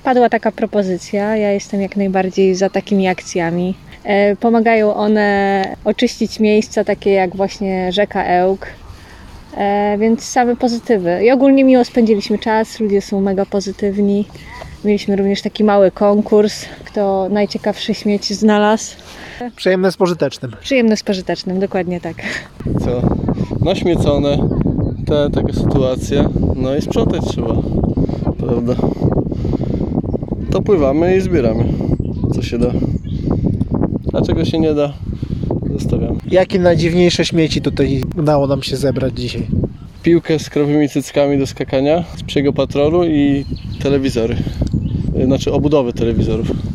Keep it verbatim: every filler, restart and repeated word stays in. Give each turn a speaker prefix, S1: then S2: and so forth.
S1: padła taka propozycja. Ja jestem jak najbardziej za takimi akcjami. Pomagają one oczyścić miejsca takie jak właśnie rzeka Ełk, więc same pozytywy. I ogólnie miło spędziliśmy czas, ludzie są mega pozytywni. Mieliśmy również taki mały konkurs, kto najciekawszy śmieć znalazł.
S2: Przyjemne z pożytecznym.
S1: Przyjemne z pożytecznym, dokładnie tak.
S3: Co? Naśmiecone, te takie sytuacje, no i sprzątać trzeba, prawda? To pływamy i zbieramy, co się da. A czego się nie da, zostawiamy.
S2: Jakie najdziwniejsze śmieci tutaj udało nam się zebrać dzisiaj?
S3: Piłkę z krowymi cyckami do skakania, z psiego patrolu i telewizory. Znaczy obudowy telewizorów.